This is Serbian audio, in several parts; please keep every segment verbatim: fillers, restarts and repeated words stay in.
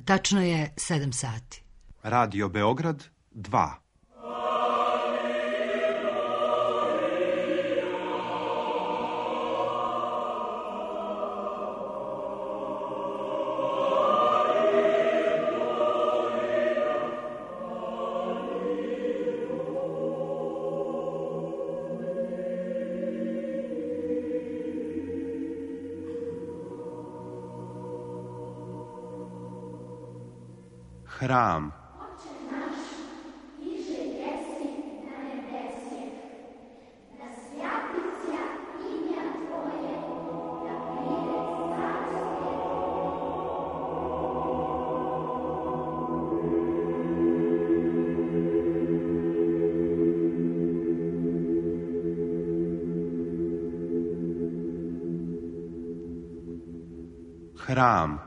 Tačno je sedam sati. Radio Beograd dva. Hram. Hram.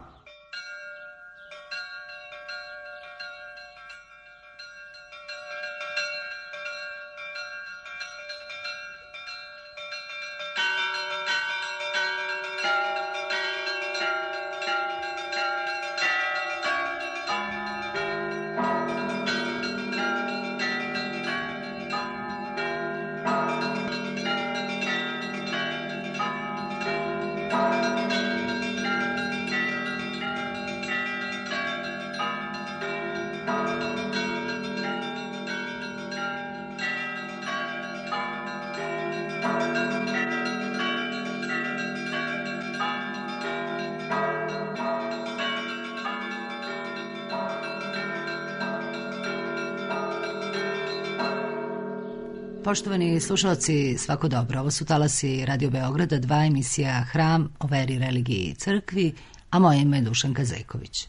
Poštovani slušalci, svako dobro. Ovo su talasi Radio Beograda, dva, emisija Hram o veri, religiji i crkvi, a moje ime je Dušanka Zajković.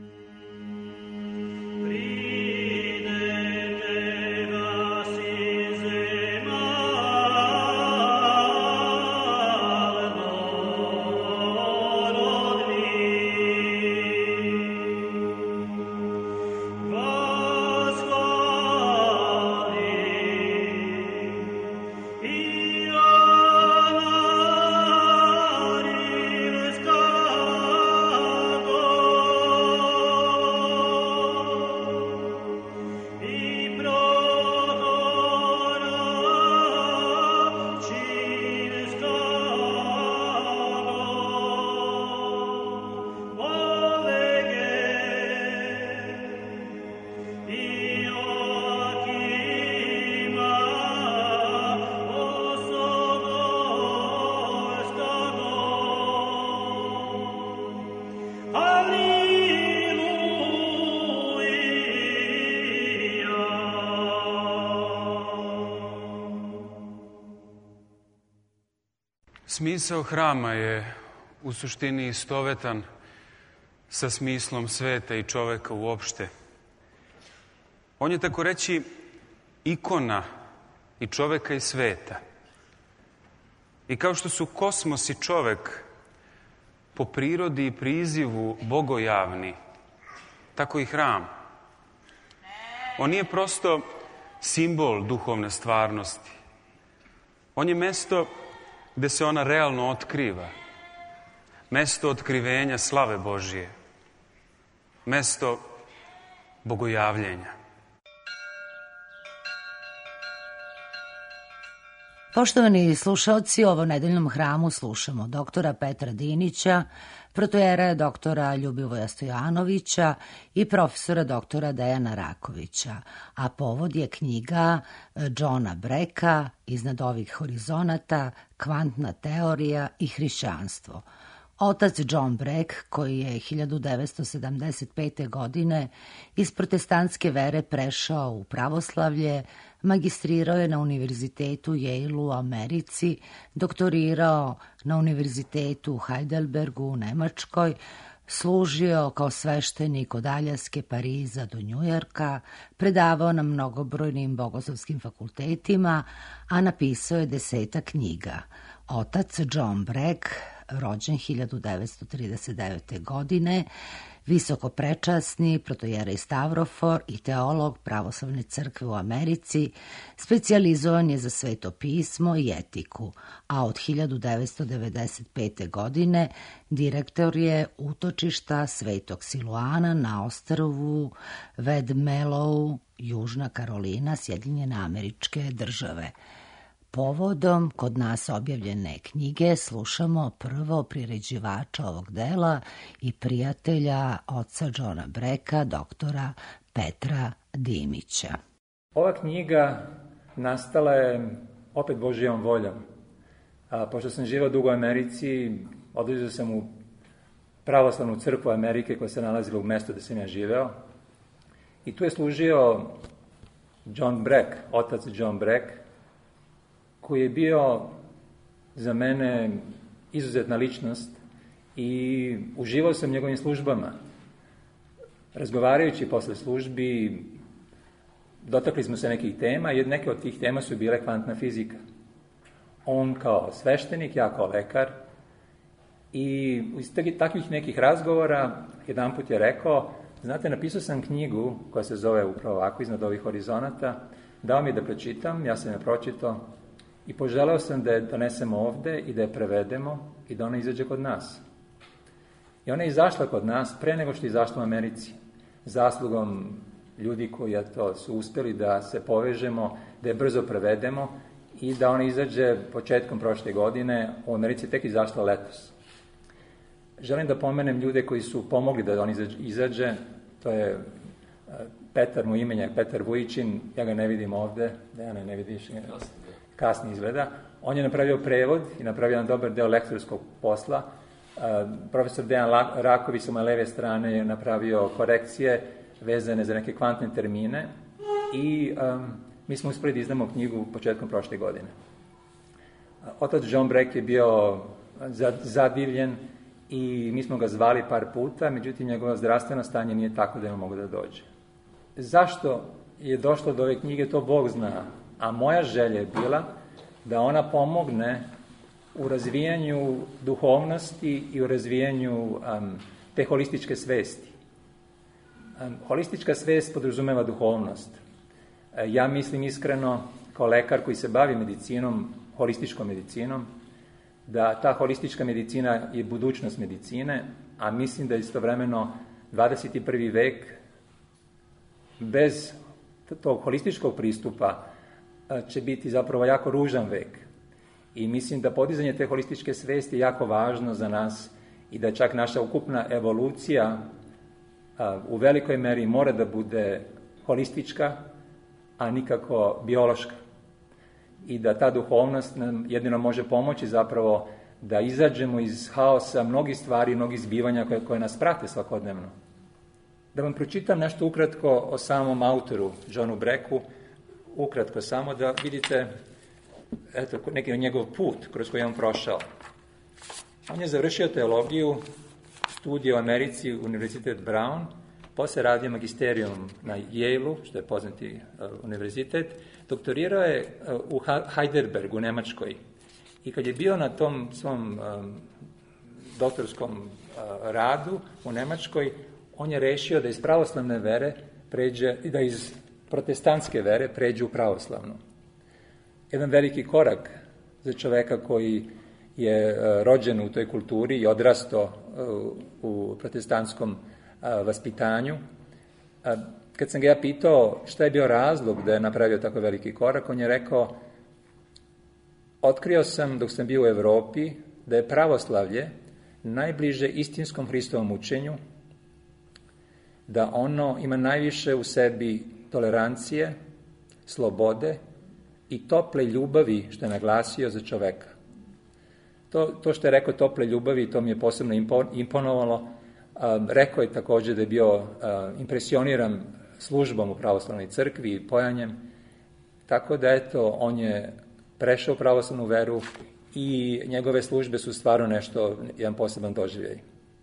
Smisao hrama je u suštini istovetan sa smislom sveta i čoveka uopšte. On je, tako reći, ikona i čoveka i sveta. I kao što su kosmos i čovek po prirodi i prizivu bogojavni, tako i hram. On nije prosto simbol duhovne stvarnosti. On je mesto gde se ona realno otkriva. Mesto otkrivenja slave Božije. Mesto bogojavljenja. Poštovani slušalci, u ovom nedeljnom hramu slušamo doktora Petra Dinića, protojera doktora Ljubivoja Stojanovića i profesora doktora Dejana Rakovića, a povod je knjiga Johna Brecka Iznad ovih horizonata, kvantna teorija i hrišćanstvo. Otac John Breck, koji je hiljadu devetsto sedamdeset pete. godine iz protestantske vere prešao u pravoslavlje, magistrirao je na Univerzitetu Yale u Americi, doktorirao na Univerzitetu u Heidelbergu u Nemačkoj, služio kao sveštenik od Aljaske, Pariza do Njujorka, predavao na mnogobrojnim bogoslovskim fakultetima, a napisao je desetak knjiga. Otac John Breck, rođen hiljadu devetsto trideset devete. godine, visoko prečasni protojerej Stavrofor i teolog Pravoslavne crkve u Americi, specijalizovan je za sveto pismo i etiku, a od hiljadu devetsto devedeset pete. godine direktor je utočišta Svetog Siluana na ostrvu Vedmelovu, Južna Karolina, Sjedinjene Američke Države. Povodom kod nas objavljene knjige slušamo prvo priređivača ovog dela i prijatelja oca Johna Breka, doktora Petra Dimića. Ova knjiga nastala je opet Božijom voljom. A, pošto sam živao dugo u Americi, odlazio sam u pravoslavnu crkvu Amerike koja se nalazila u mestu gde sam ja živeo. I tu je služio John Breck, otac John Breck, koji je bio za mene izuzetna ličnost i uživao sam njegovim službama. Razgovarajući posle službi, dotakli smo se nekih tema i neke od tih tema su bile kvantna fizika. On kao sveštenik, ja kao lekar. I iz takvih nekih razgovora jedan put je rekao, znate, napisao sam knjigu koja se zove upravo ovako, Iznad ovih horizonata, dao mi je da pročitam, ja sam je pročitao i poželeo sam da je donesemo ovde i da je prevedemo i da ona izađe kod nas. I ona je izašla kod nas pre nego što je izašla u Americi, zaslugom ljudi koji to su uspeli da se povežemo, da je brzo prevedemo i da ona izađe početkom prošle godine, u Americi tek izašla letos. Želim da pomenem ljude koji su pomogli da on izađe, to je Petar, mu imenjak, Petar Vujičin, ja ga ne vidim ovde, Dejane, ne vidiš, kasni izgleda. On je napravio prevod i napravio jedan dobar deo lektorskog posla. Profesor Dejan Raković sa moje leve strane je napravio korekcije vezane za neke kvantne termine i um, mi smo uspeli da izdamo knjigu početkom prošle godine. Otac John Breck je bio zadivljen i mi smo ga zvali par puta, međutim njegovo zdravstveno stanje nije tako da je mogu da dođe. Zašto je došlo do ove knjige, to Bog zna, a moja želja je bila da ona pomogne u razvijanju duhovnosti i u razvijanju um, te holističke svesti. Um, holistička svest podrazumeva duhovnost. E, ja mislim iskreno, kao lekar koji se bavi medicinom, holističkom medicinom, da ta holistička medicina je budućnost medicine, a mislim da istovremeno dvadeset prvi vek bez tog holističkog pristupa će biti zapravo jako ružan vek. I mislim da podizanje te holističke svesti je jako važno za nas i da čak naša ukupna evolucija a, u velikoj meri mora da bude holistička, a nikako biološka. I da ta duhovnost nam jedino može pomoći zapravo da izađemo iz haosa mnogih stvari, mnogih zbivanja koje, koje nas prate svakodnevno. Da vam pročitam nešto ukratko o samom autoru, Johnu Brecku, ukratko samo da vidite eto, neki njegov put kroz koji je on prošao. On je završio teologiju, studije u Americi, Univerzitet Brown, posle radio magisterijum na Yale-u, što je poznati uh, univerzitet, doktorirao je uh, u Heidelbergu, u Nemačkoj. I kad je bio na tom svom um, doktorskom uh, radu u Nemačkoj, on je rešio da iz pravoslavne vere pređe, da iz protestantske vere pređe u pravoslavnu. Jedan veliki korak za čoveka koji je uh, rođen u toj kulturi i odrastao uh, u protestantskom uh, vaspitanju. Uh, kad sam ga ja pitao šta je bio razlog da je napravio tako veliki korak, on je rekao: otkrio sam dok sam bio u Evropi da je pravoslavlje najbliže istinskom Hristovom učenju, da ono ima najviše u sebi tolerancije, slobode i tople ljubavi, što je naglasio, za čoveka. To, to što je rekao tople ljubavi, to mi je posebno imponovalo. Um, rekao je također da je bio uh, impresioniran službom u pravoslavnoj crkvi i pojanjem, tako da eto, on je prešao u pravoslavnu veru i njegove službe su stvarno nešto, jedan poseban doživljaj.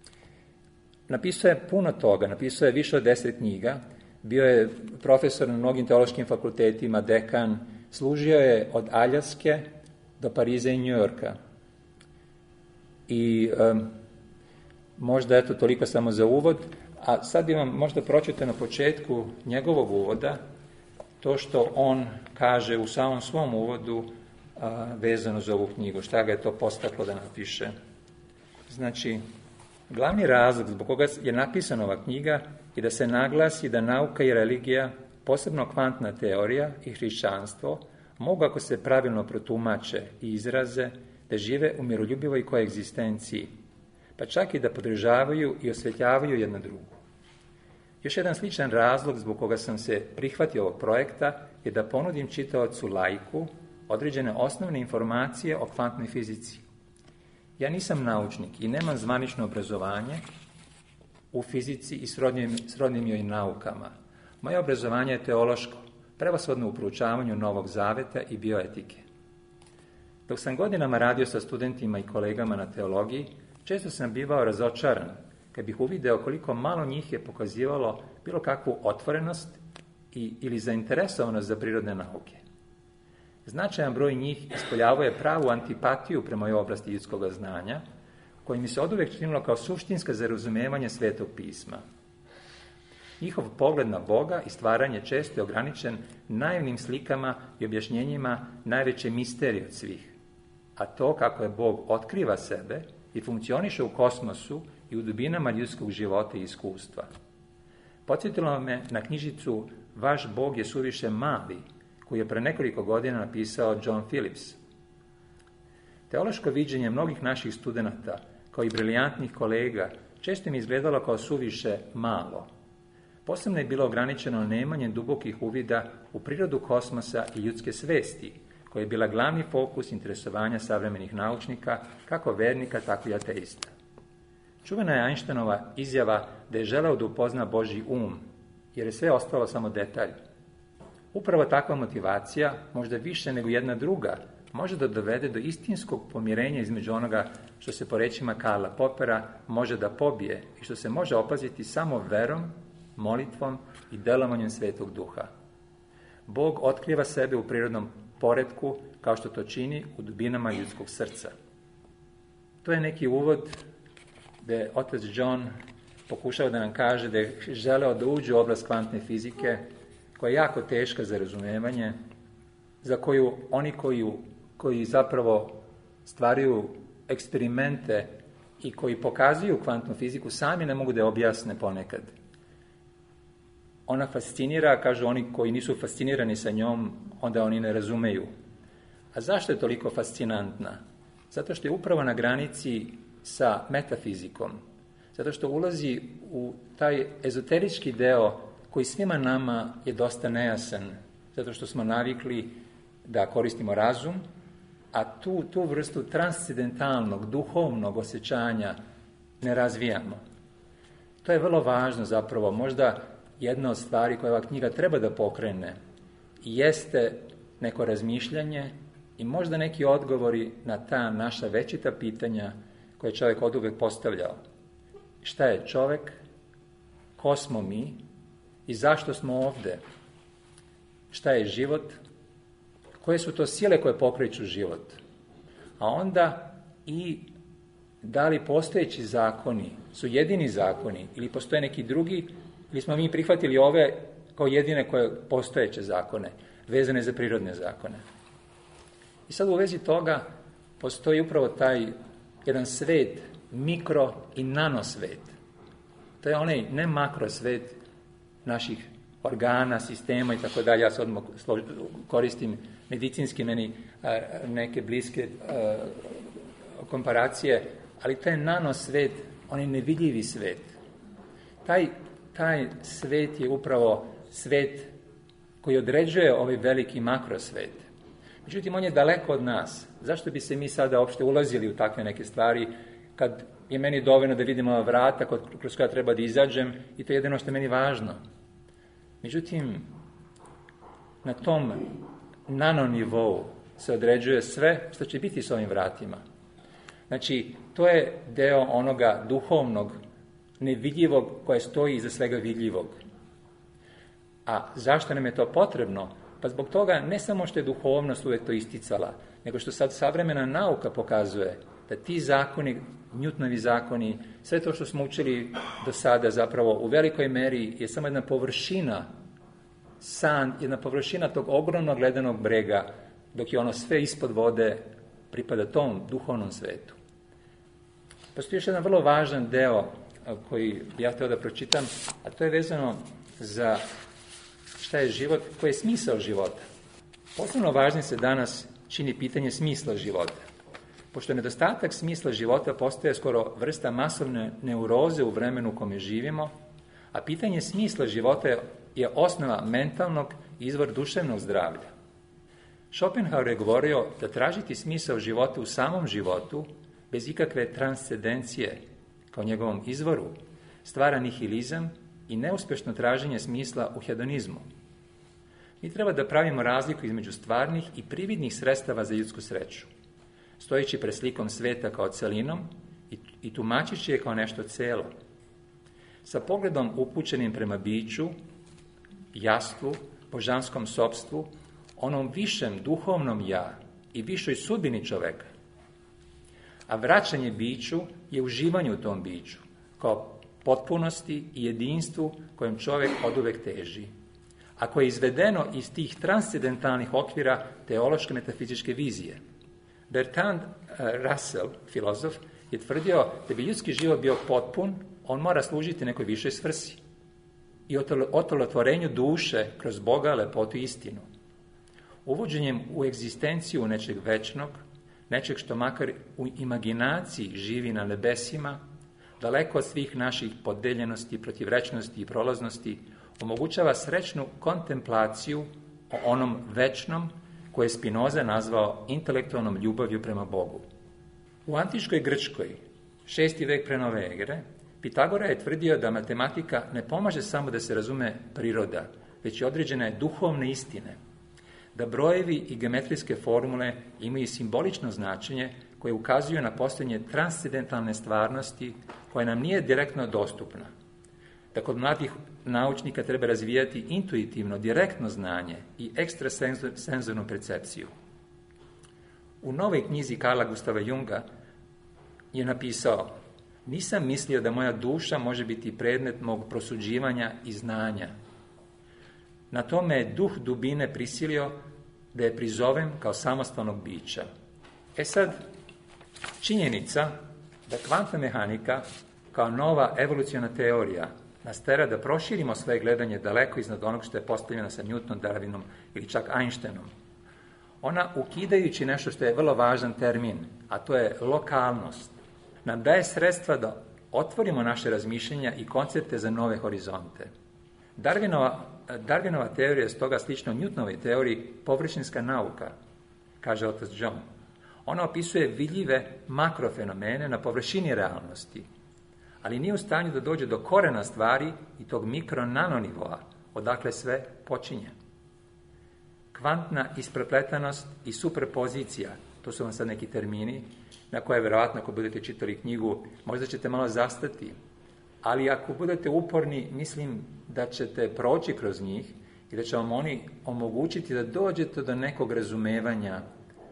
Napisao je puno toga, napisao je više od deset knjiga, bio je profesor na mnogim teološkim fakultetima, dekan, služio je od Aljaske do Pariza i Njujorka. I um, možda eto toliko samo za uvod. A sad bi vam možda pročitao na početku njegovog uvoda to što on kaže u samom svom uvodu a, vezano za ovu knjigu, šta ga je to postaklo da napiše. Znači, glavni razlog zbog koga je napisana ova knjiga je da se naglasi da nauka i religija, posebno kvantna teorija i hrišćanstvo, mogu, ako se pravilno protumače i izraze, da žive u miroljubivoj koegzistenciji, pa čak i da podržavaju i osvetljavaju jedna drugu. Još jedan sličan razlog zbog koga sam se prihvatio ovog projekta je da ponudim čitaocu laiku određene osnovne informacije o kvantnoj fizici. Ja nisam naučnik i nemam zvanično obrazovanje u fizici i srodnim, srodnim joj naukama. Moje obrazovanje je teološko, prevashodno u proučavanju Novog Zaveta i bioetike. Dok sam godinama radio sa studentima i kolegama na teologiji, često sam bivao razočaran kad bih uvideo koliko malo njih je pokazivalo bilo kakvu otvorenost i, ili zainteresovanost za prirodne nauke. Značajan broj njih ispoljavao je pravu antipatiju prema ovoj oblasti ljudskog znanja, koji mi se oduvek činilo kao suštinska za razumevanje Svetog pisma. Njihov pogled na Boga i stvaranje često je ograničen naivnim slikama i objašnjenjima najveće misterije od svih, a to kako je Bog otkriva sebe i funkcioniše u kosmosu i u dubinama ljudskog života i iskustva. Podsjetilo me na knjižicu Vaš Bog je suviše mali, koju je pre nekoliko godina napisao John Phillips. Teološko viđenje mnogih naših studenata, kao i briljantnih kolega, često mi izgledalo kao suviše malo. Posebno je bilo ograničeno nemanjem dubokih uvida u prirodu kosmosa i ljudske svesti, koja je bila glavni fokus interesovanja savremenih naučnika, kako vernika, tako i ateista. Čuvena je Einsteinova izjava da je želeo da upozna Božji um, jer je sve ostalo samo detalj. Upravo takva motivacija, možda više nego jedna druga, može da dovede do istinskog pomirenja između onoga što se po rečima Karla Popera može da pobije i što se može opaziti samo verom, molitvom i delovanjem Svetog Duha. Bog otkriva sebe u prirodnom poretku kao što to čini u dubinama ljudskog srca. To je neki uvod gde otac John pokušao da nam kaže da je želeo da uđe u oblast kvantne fizike, koja je jako teška za razumevanje, za koju oni koji, koji zapravo stvaraju eksperimente i koji pokazuju kvantnu fiziku sami ne mogu da je objasne ponekad. Ona fascinira, kažu oni koji nisu fascinirani sa njom, onda oni ne razumeju. A zašto je toliko fascinantna? Zato što je upravo na granici sa metafizikom. Zato što ulazi u taj ezoterički deo koji svima nama je dosta nejasan. Zato što smo navikli da koristimo razum, a tu, tu vrstu transcendentalnog, duhovnog osjećanja ne razvijamo. To je vrlo važno zapravo. Možda jedna od stvari koja ova knjiga treba da pokrene jeste neko razmišljanje i možda neki odgovori na ta naša večita pitanja koje je čovjek oduvek postavljao. Šta je čovjek? Ko smo mi? I zašto smo ovde? Šta je život? Koje su to sile koje pokreću život? A onda i da li postojeći zakoni su jedini zakoni ili postoje neki drugi, ili smo mi prihvatili ove kao jedine koje postojeće zakone, vezane za prirodne zakone. I sad u vezi toga postoji upravo taj jedan svet, mikro i nanosvet. To je onaj ne makro svet naših organa, sistema i tako dalje. Ja se odmah koristim medicinski meni neke bliske komparacije, ali taj nanosvet, onaj nevidljivi svet. Taj, taj svet je upravo svet koji određuje ovaj veliki makrosvet. Međutim, on je daleko od nas. Zašto bi se mi sada uopšte ulazili u takve neke stvari, kad je meni dovoljno da vidim ova vrata kroz koja treba da izađem i to je jedino što je meni važno. Međutim, na tom nanonivou se određuje sve što će biti s ovim vratima. Znači, to je deo onoga duhovnog, nevidljivog koje stoji iza svega vidljivog. A zašto nam je to potrebno? Pa zbog toga ne samo što je duhovnost uvek to isticala, nego što sad savremena nauka pokazuje da ti zakoni, Newtonovi zakoni, sve to što smo učili do sada zapravo u velikoj meri je samo jedna površina, san, jedna površina tog ogromnog ledenog brega, dok je ono sve ispod vode pripada tom duhovnom svetu. Postoji još jedan vrlo važan deo koji ja htio da pročitam, a to je vezano za šta je život, koji je smisao života. Posebno važnim se danas čini pitanje smisla života. Pošto nedostatak smisla života postaje skoro vrsta masovne neuroze u vremenu u kome živimo, a pitanje smisla života je osnova mentalnog i izvor duševnog zdravlja. Schopenhauer je govorio da tražiti smisao života u samom životu, bez ikakve transcendencije kao njegovom izvoru, stvara nihilizam i neuspešno traženje smisla u hedonizmu. Mi treba da pravimo razliku između stvarnih i prividnih sredstava za ljudsku sreću, stojeći pred slikom sveta kao celinom i, i tumačići je kao nešto celo. Sa pogledom upućenim prema biću, jasstvu, božanskom sopstvu, onom višem duhovnom ja i višoj sudbini čoveka. A vraćanje biću je uživanje u tom biću, kao potpunosti i jedinstvu kojem čovek oduvek teži, a koje je izvedeno iz tih transcendentalnih okvira teološke metafizičke vizije. Bertrand Russell, filozof, je tvrdio da bi ljudski život bio potpun, on mora služiti nekoj višoj svrsi i otelotvorenju duše kroz Boga, lepotu i istinu. Uvođenjem u egzistenciju nečeg večnog, nečeg što makar u imaginaciji živi na nebesima, daleko od svih naših podeljenosti, protivrečnosti i prolaznosti, omogućava srećnu kontemplaciju o onom večnom koje je Spinoza nazvao intelektualnom ljubavlju prema Bogu. U antičkoj Grčkoj, šesti vek pre nove ere, Pitagora je tvrdio da matematika ne pomaže samo da se razume priroda, već i određene duhovne istine, da brojevi i geometrijske formule imaju simbolično značenje koje ukazuju na postojanje transcendentalne stvarnosti koja nam nije direktno dostupna. Da kod mladih naučnika treba razvijati intuitivno, direktno znanje i ekstrasenzornu percepciju. U novoj knjizi Karla Gustava Junga je napisao: nisam mislio da moja duša može biti predmet mog prosuđivanja i znanja. Na tome je duh dubine prisilio da je prizovem kao samostalnog bića. E sad, činjenica da kvantna mehanika kao nova evoluciona teorija nas tera da proširimo svoje gledanje daleko iznad onog što je postavljeno sa Newtonom, Darwinom ili čak Einsteinom. Ona, ukidajući nešto što je vrlo važan termin, a to je lokalnost, nam daje sredstva da otvorimo naše razmišljenja i koncepte za nove horizonte. Darwinova, Darwinova teorija je stoga slično Newtonovoj teoriji površinska nauka, kaže otac John. Ona opisuje vidljive makrofenomene na površini realnosti, ali nije u stanju da dođe do korena stvari i tog mikro-nanonivoa, odakle sve počinje. Kvantna isprepletanost i superpozicija, to su vam sad neki termini, na koje verovatno ako budete čitali knjigu, možda ćete malo zastati, ali ako budete uporni, mislim da ćete proći kroz njih i da će vam oni omogućiti da dođete do nekog razumevanja,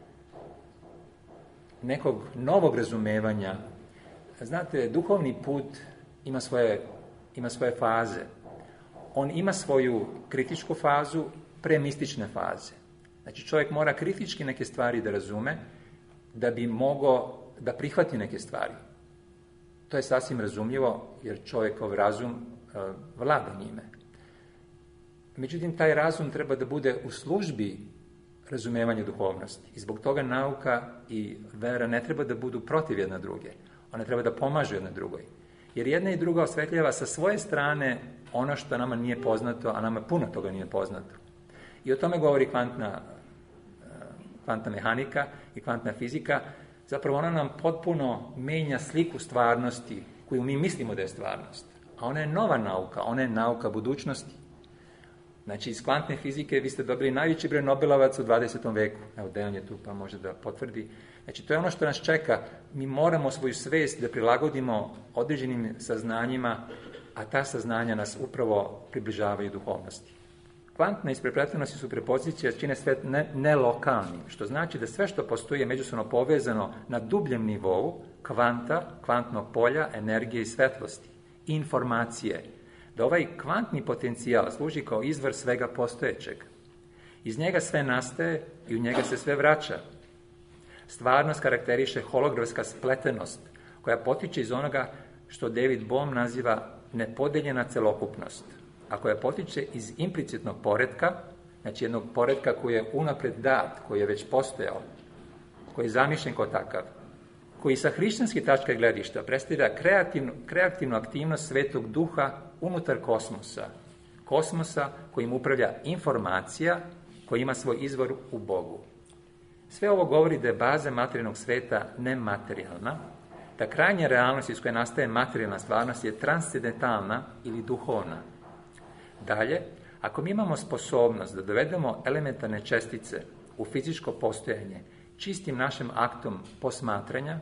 nekog novog razumevanja. Znate, duhovni put ima svoje, ima svoje faze. On ima svoju kritičku fazu, premistične faze. Znači, čovjek mora kritički neke stvari da razume, da bi mogao da prihvati neke stvari. To je sasvim razumljivo, jer čovjekov razum uh, vlada njime. Međutim, taj razum treba da bude u službi razumevanja duhovnosti. I zbog toga nauka i vera ne treba da budu protiv jedna druge. One treba da pomažu jedna drugoj. Jer jedna i druga osvetljava sa svoje strane ono što nama nije poznato, a nama puno toga nije poznato. I o tome govori kvantna, kvantna mehanika i kvantna fizika. Zapravo ona nam potpuno menja sliku stvarnosti koju mi mislimo da je stvarnost. A ona je nova nauka, ona je nauka budućnosti. Znači, iz kvantne fizike vi ste dobili najveći broj Nobelovaca u dvadesetom veku. Evo, Dejan je tu pa može da potvrdi. Znači, to je ono što nas čeka. Mi moramo svoju svest da prilagodimo određenim saznanjima, a ta saznanja nas upravo približavaju duhovnosti. Kvantna isprepletenost i superpozicija čine svet ne, nelokalnim, što znači da sve što postoji je međusobno povezano na dubljem nivou kvanta, kvantnog polja, energije i svetlosti, informacije, da ovaj kvantni potencijal služi kao izvor svega postojećeg. Iz njega sve nastaje i u njega se sve vraća. Stvarnost karakteriše holografska spletenost, koja potiče iz onoga što David Bohm naziva nepodeljena celokupnost, a koja potiče iz implicitnog poretka, znači jednog poretka koji je unapred dat, koji je već postojao, koji je zamišljen kao takav, koji sa hrišćanske tačke gledišta predstavlja kreativnu, kreativnu aktivnost Svetog Duha unutar kosmosa, kosmosa kojim upravlja informacija koja ima svoj izvor u Bogu. Sve ovo govori da je baza materijalnog sveta nematerijalna, da krajnja realnost iz koje nastaje materijalna stvarnost je transcendentalna ili duhovna. Dalje, ako mi imamo sposobnost da dovedemo elementarne čestice u fizičko postojanje čistim našim aktom posmatranja,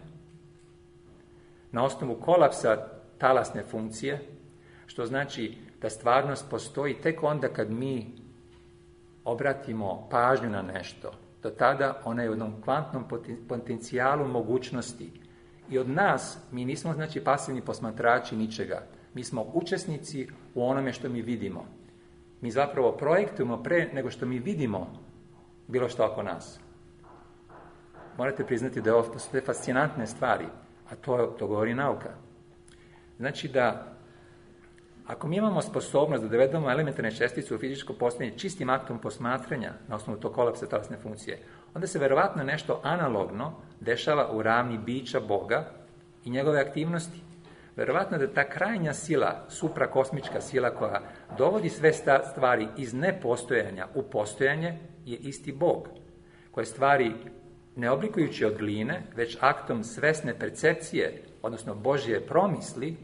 na osnovu kolapsa talasne funkcije, što znači da stvarnost postoji tek onda kad mi obratimo pažnju na nešto, do tada ona je u jednom kvantnom potencijalu mogućnosti. I od nas, mi nismo znači pasivni posmatrači ničega. Mi smo učesnici u onome što mi vidimo. Mi zapravo projektujemo pre nego što mi vidimo bilo što oko nas. Morate priznati da je ovo, to su te fascinantne stvari, a to, to govori nauka. Znači da, ako mi imamo sposobnost da dovedemo elementarne čestice u fizičko postojanje čistim aktom posmatranja na osnovu tog kolapsa talasne funkcije, onda se verovatno nešto analogno dešava u ravni bića Boga i njegove aktivnosti. Verovatno da ta krajnja sila, suprakosmička sila koja dovodi sve stvari iz nepostojanja u postojanje je isti Bog, koje stvari ne oblikujući od gline, već aktom svesne percepcije, odnosno Božje promisli,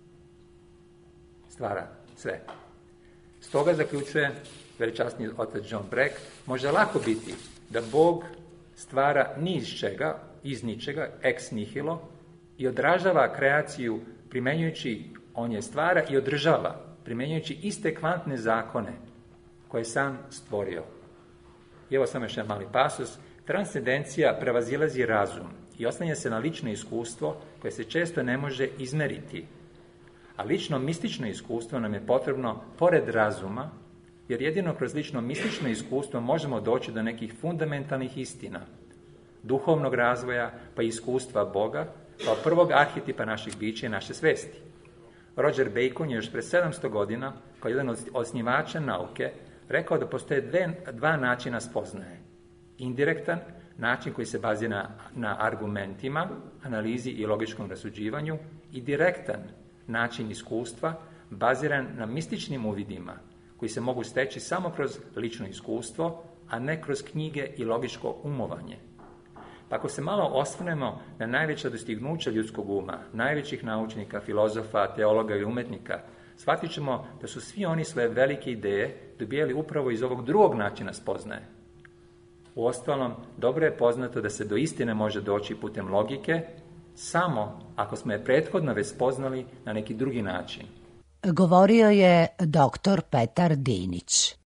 stvara sve. Stoga zaključuje veličasni otac John Breck, može lako biti da Bog stvara ni iz čega, iz ničega, ex nihilo, i odražava kreaciju primenjujući, on je stvara i održava, primenjujući iste kvantne zakone koje je sam stvorio. I evo samo još jedan mali pasus. Transcendencija prevazilazi razum i oslanja se na lično iskustvo koje se često ne može izmeriti. A lično mistično iskustvo nam je potrebno pored razuma, jer jedino kroz lično mistično iskustvo možemo doći do nekih fundamentalnih istina, duhovnog razvoja pa i iskustva Boga, kao prvog arhetipa naših bića i naše svesti. Roger Bacon je još pre sedamsto godina, kao jedan od osnivača nauke, rekao da postoje dve, dva načina spoznaje. Indirektan, način koji se bazira na, na argumentima, analizi i logičkom rasuđivanju, i direktan, način iskustva, baziran na mističnim uvidima, koji se mogu steći samo kroz lično iskustvo, a ne kroz knjige i logičko umovanje. Pa ako se malo osvrnemo na najveća dostignuća ljudskog uma, najvećih naučnika, filozofa, teologa i umetnika, shvatit ćemo da su svi oni svoje velike ideje dobijali upravo iz ovog drugog načina spoznaje. Uostalom, dobro je poznato da se do istine može doći putem logike, samo ako smo je prethodno već spoznali na neki drugi način. Govorio je doktor Petar Dinić.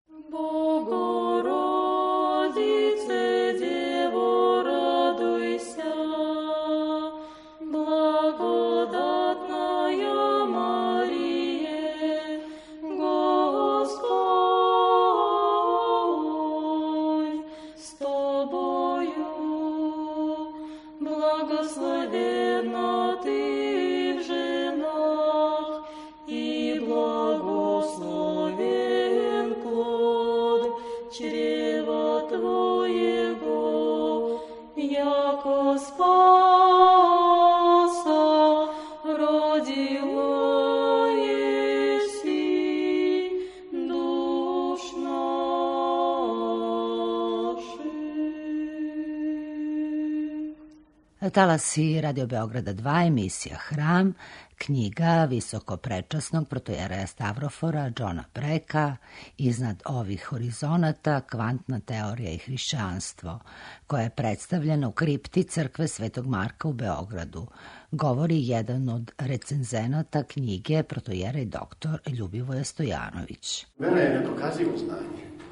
Talasi Radio Beograda dva, emisija Hram, knjiga visokoprečasnog protojereja Stavrofora Johna Brecka, Iznad ovih horizonata, kvantna teorija i hrišćanstvo, koja je predstavljena u kripti crkve Svetog Marka u Beogradu. Govori jedan od recenzenata knjige protojerej doktor Ljubivoje Stojanović. Vera je nedokazivo znanje.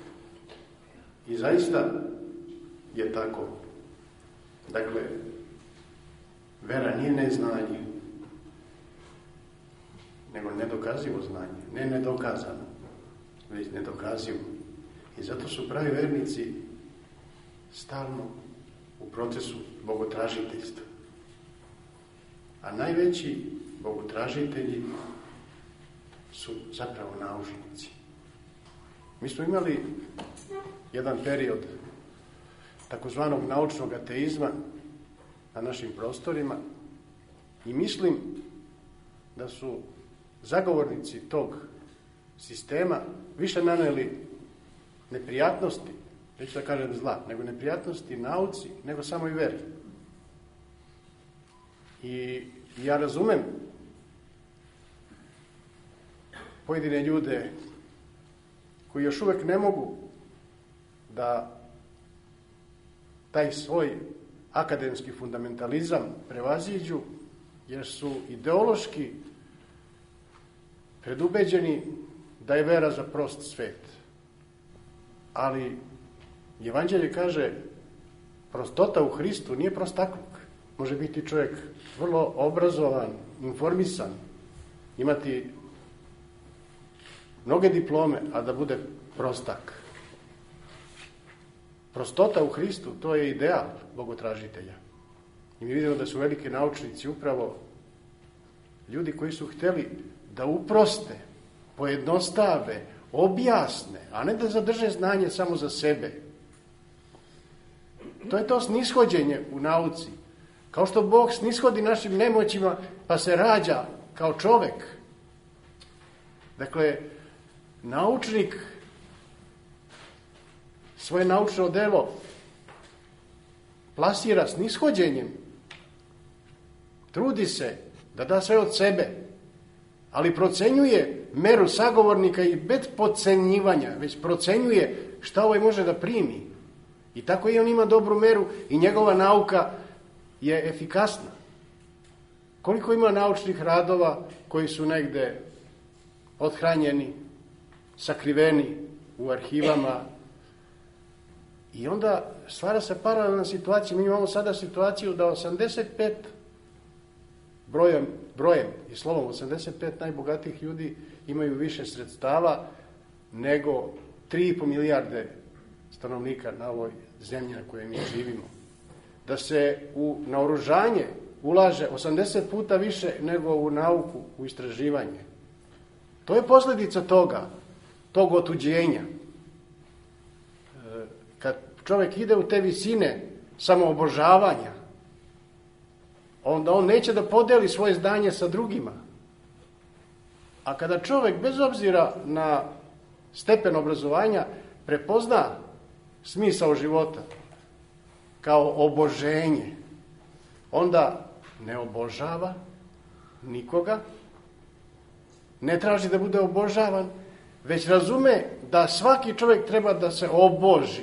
I zaista je tako. Dakle, vera nije neznanje, nego nedokazivo znanje. Ne nedokazano, već nedokazivo. I zato su pravi vernici stalno u procesu bogotražiteljstva. A najveći bogotražitelji su zapravo naučnici. Mi smo imali jedan period takozvanog naučnog ateizma na našim prostorima i mislim da su zagovornici tog sistema više naneli neprijatnosti, neću da kažem zla, nego neprijatnosti nauci, nego samo i veri. I ja razumem pojedine ljude koji još uvijek ne mogu da taj svoj akademski fundamentalizam prevaziđu, jer su ideološki predubeđeni da je vera za prost svet. Ali Evanđelje kaže, prostota u Hristu nije prostakluk. Može biti čovjek vrlo obrazovan, informisan, imati mnoge diplome, a da bude prostak. Prostota u Hristu, to je ideal bogotražitelja. I mi vidimo da su veliki naučnici upravo ljudi koji su htjeli da uproste, pojednostave, objasne, a ne da zadrže znanje samo za sebe. To je to snishođenje u nauci. Kao što Bog snishodi našim nemoćima pa se rađa kao čovjek. Dakle, naučnik svoje naučno delo plasira snishođenjem. Trudi se da da sve od sebe, ali procenjuje meru sagovornika i bez podcenjivanja, već procenjuje šta ovaj može da primi. I tako i on ima dobru meru i njegova nauka je efikasna. Koliko ima naučnih radova koji su negde othranjeni, sakriveni u arhivama, i onda stvara se paralelna situacija. Mi imamo sada situaciju da osamdeset pet brojem, brojem i slovom osamdeset pet najbogatijih ljudi imaju više sredstava nego tri i po milijarde stanovnika na ovoj zemlji na kojoj mi živimo. Da se u naoružanje ulaže osamdeset puta više nego u nauku, u istraživanje. To je posljedica toga, tog otuđenja. Kad čovjek ide u te visine samoobožavanja, onda on neće da podeli svoje znanje sa drugima. A kada čovjek, bez obzira na stepen obrazovanja, prepozna smisao života kao oboženje, onda ne obožava nikoga, ne traži da bude obožavan, već razume da svaki čovjek treba da se oboži.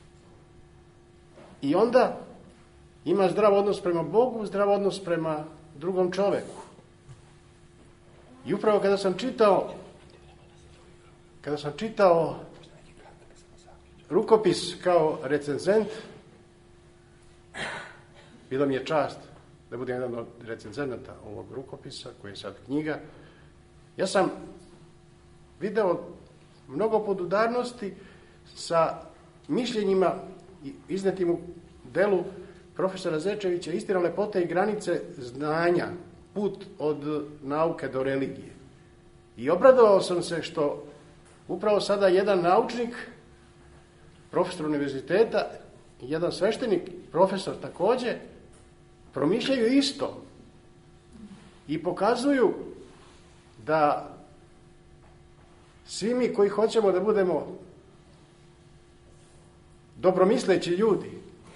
I onda ima zdrav odnos prema Bogu, zdrav odnos prema drugom čovjeku. I upravo kada sam čitao kada sam čitao rukopis kao recenzent, bila mi je čast da budem jedan od recenzenata ovog rukopisa, koji je sad knjiga. Ja sam video mnogo podudarnosti sa mišljenjima iznetim u delu profesora Zečevića, Istina, lepota i granice znanja, put od nauke do religije. I obradovao sam se što upravo sada jedan naučnik, profesor univerziteta, i jedan sveštenik, profesor također, promišljaju isto i pokazuju da svi mi koji hoćemo da budemo dobromisleći ljudi,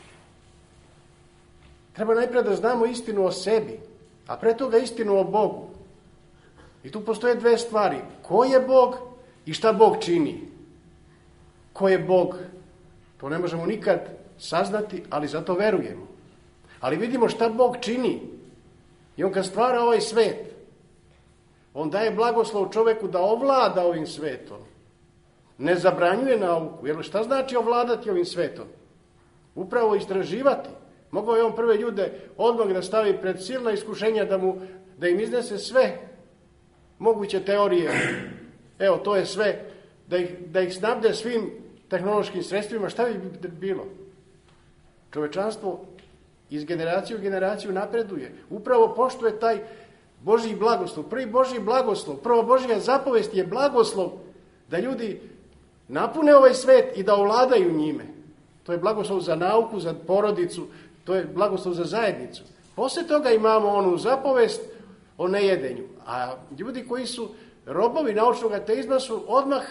treba najprije da znamo istinu o sebi, a pre toga istinu o Bogu. I tu postoje dve stvari. Ko je Bog i šta Bog čini? Ko je Bog? To ne možemo nikad saznati, ali zato verujemo. Ali vidimo šta Bog čini. I on kad stvara ovaj svet, on daje blagoslov čoveku da ovlada ovim svetom ne zabranjuje nauku. Jer šta znači ovladati ovim svetom? Upravo istraživati. Mogao je on prve ljude odmah da stavi pred silna iskušenja, da, mu, da im iznese sve moguće teorije. Evo, to je sve. Da ih, da ih snabde svim tehnološkim sredstvima. Šta bi bilo? Čovečanstvo iz generacije u generaciju napreduje. Upravo poštuje taj Božji blagoslov. Prvi Božji blagoslov, prva Božja zapovest je blagoslov da ljudi napune ovaj svet i da ovladaju njime. To je blagoslov za nauku, za porodicu, to je blagoslov za zajednicu. Posle toga imamo onu zapovest o nejedenju. A ljudi koji su robovi naučnog ateizma su odmah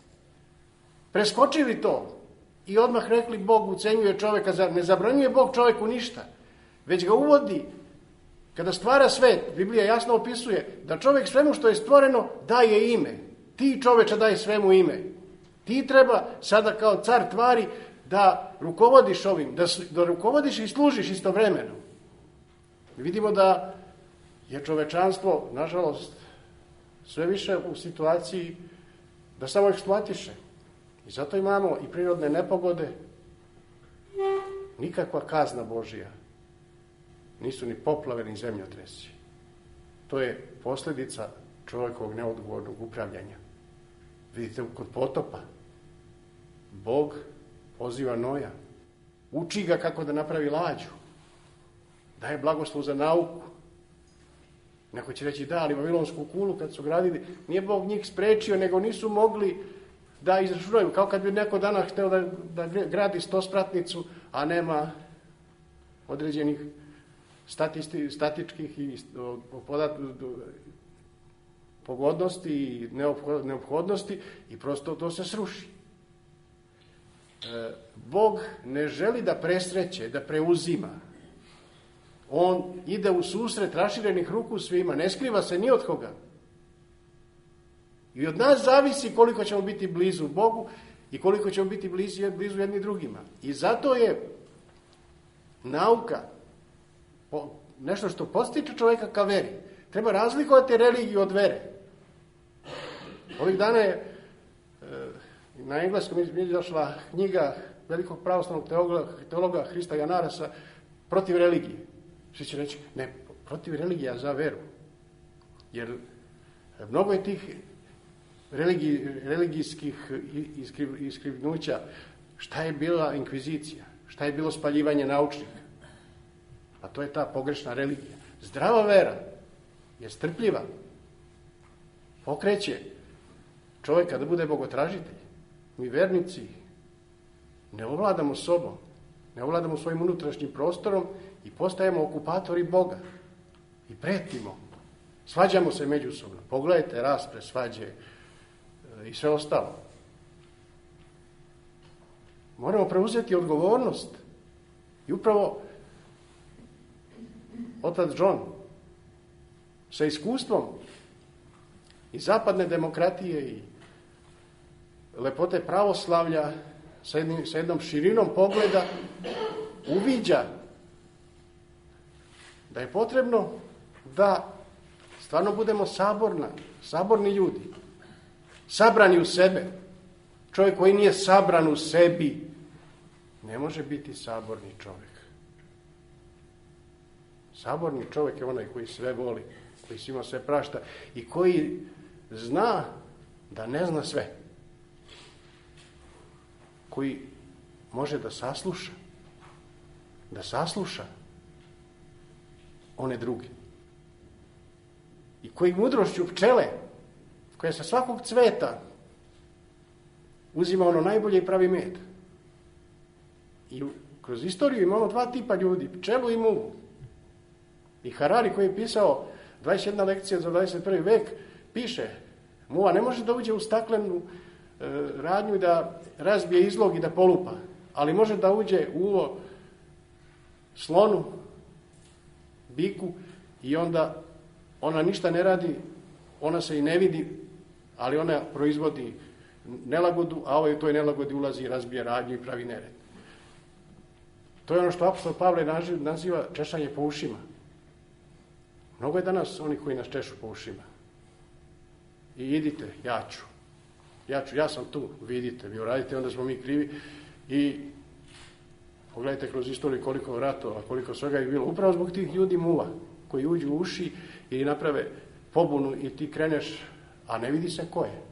preskočili to i odmah rekli Bog ucenjuje čoveka, ne zabranjuje Bog čoveku ništa, već ga uvodi. Kada stvara svet, Biblija jasno opisuje da čovjek svemu što je stvoreno daje ime. Ti čoveče daj svemu ime. Ti treba sada kao car tvari da rukovodiš ovim, da, da rukovodiš i služiš istovremeno. Vidimo da je čovečanstvo, nažalost, sve više u situaciji da samo eksploatiše. I zato imamo i prirodne nepogode, nikakva kazna Božija. Nisu ni poplave, ni zemljotresi. To je posljedica čovjekovog neodgovornog upravljanja. Vidite, kod potopa Bog poziva Noja, uči ga kako da napravi lađu, daje blagoslov za nauku. Neko će reći da, ali Vavilonsku kulu kad su gradili, nije Bog njih sprečio, nego nisu mogli da izračunaju. Kao kad bi neko danas hteo da, da gradi stospratnicu, a nema određenih statisti, statičkih i podat, pogodnosti i neophodnosti i prosto to se sruši. E, Bog ne želi da presreće, da preuzima. On ide u susret raširenih ruku svima, ne skriva se ni od koga. I od nas zavisi koliko ćemo biti blizu Bogu i koliko ćemo biti blizu, blizu jedni drugima. I zato je nauka nešto što postiče čovjeka ka veri. Treba razlikovati religiju od vere. Ovih dana je na engleskom izašla knjiga velikog pravoslavnog teologa, teologa Hrista Janarasa protiv religije. Svi će reći, ne, protiv religija za veru. Jer mnogo je tih religi, religijskih iskriv, iskrivnuća. Šta je bila inkvizicija? Šta je bilo spaljivanje naučnika? A to je ta pogrešna religija. Zdrava vera je strpljiva. Pokreće čovjeka da bude bogotražitelj. Mi vernici ne ovladamo sobom, ne ovladamo svojim unutrašnjim prostorom i postajemo okupatori Boga. I pretimo. Svađamo se međusobno. Pogledajte raspre, svađe i sve ostalo. Moramo preuzeti odgovornost. I upravo otac John sa iskustvom i zapadne demokratije i lepote pravoslavlja sa, jednim, sa jednom širinom pogleda uviđa da je potrebno da stvarno budemo saborna, saborni ljudi, sabrani u sebe. Čovjek koji nije sabran u sebi ne može biti saborni čovjek. Saborni čovjek je onaj koji sve voli, koji svima sve prašta i koji zna da ne zna sve. Koji može da sasluša, da sasluša one druge. I koji mudrošću pčele, koja sa svakog cveta uzima ono najbolje i pravi med. I kroz istoriju imamo dva tipa ljudi, pčelu i muvu. I Harari koji je pisao dvadeset jedna lekcija za dvadeset prvi vek, piše, muva ne može da uđe u staklenu e, radnju i da razbije izlog i da polupa, ali može da uđe u uvo slonu, biku i onda ona ništa ne radi, ona se i ne vidi, ali ona proizvodi nelagodu, a ovaj u toj nelagodi ulazi i razbije radnju i pravi nered. To je ono što apostol Pavle naziva češanje po ušima. Mnogo je danas oni koji nas češu po ušima. I idite, ja ću. Ja, ću, ja sam tu, vidite, vi uradite, onda smo mi krivi. I pogledajte kroz istoriju koliko ratova, koliko svega je bilo. Upravo zbog tih ljudi muva koji uđu u uši i naprave pobunu i ti kreneš, a ne vidi se ko je.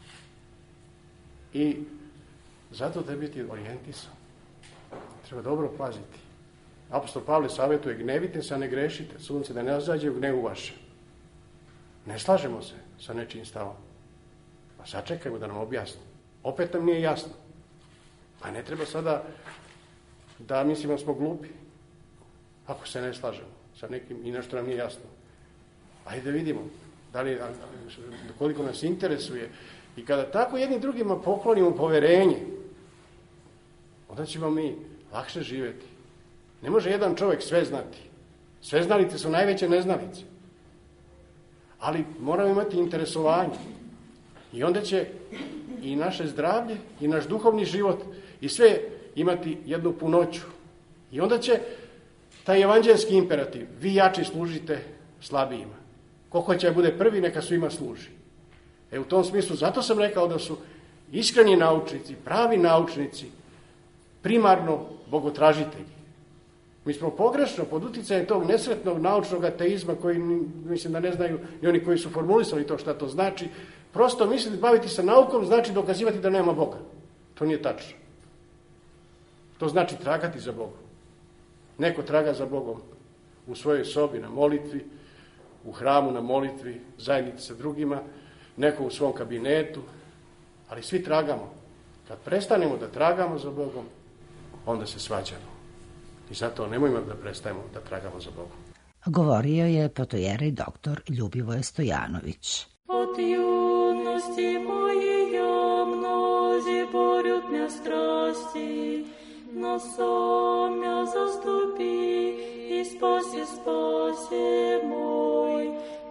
I zato treba biti orijentisan. Treba dobro paziti. Apostol Pavle savjetuje, gnevite se, a ne grešite. Sunce da ne zađe u gnevu vaše. Ne slažemo se sa nečijim stavom. Pa sačekajmo da nam objasni. Opet nam nije jasno. Pa ne treba sada da mislimo da smo glupi. Ako se ne slažemo sa nekim i nešto nam nije jasno. Ajde da vidimo da li, koliko nas interesuje. I kada tako jednim drugima poklonimo poverenje, onda ćemo mi lakše živjeti. Ne može jedan čovjek sve znati. Sveznalice su najveće neznalice. Ali moramo imati interesovanje. I onda će i naše zdravlje, i naš duhovni život, i sve imati jednu punoću. I onda će taj evanđelski imperativ, vi jači služite slabijima. Ko hoće da bude prvi, neka svima služi. E u tom smislu, zato sam rekao da su iskreni naučnici, pravi naučnici, primarno bogotražitelji. Mi smo pogrešno pod uticajem tog nesretnog naučnog ateizma koji, mislim da ne znaju i oni koji su formulisali to šta to znači, prosto misliti baviti se naukom znači dokazivati da nema Boga. To nije tačno. To znači tragati za Bogom. Neko traga za Bogom u svojoj sobi na molitvi, u hramu na molitvi, zajednici sa drugima, neko u svom kabinetu, ali svi tragamo. Kad prestanemo da tragamo za Bogom, onda se svađamo. I zato nemojmo da prestajemo da tragamo za Bogom. Govorio je protojerej doktor Ljubivoje Stojanović. Od junosti moje mnozi borют mja strasti, но сам мя заступи и спаси, спаси мой,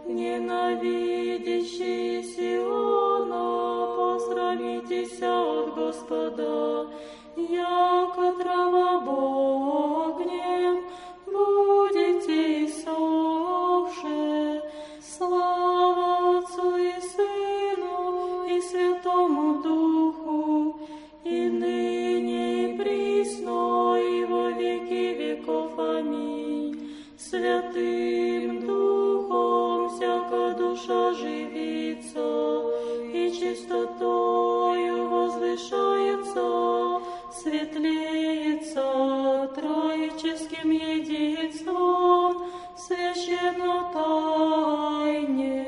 ненавидящий Сиона, посрамитеся от Господа, яко трава огнем будете иссохши. Слава Отцу и Сыну и Святому Духу, и ныне и присно и во веки веков. Аминь. Святым Духом всяка душа живится, и чистотою возвышается, светлеется троическим единством, священно тайне.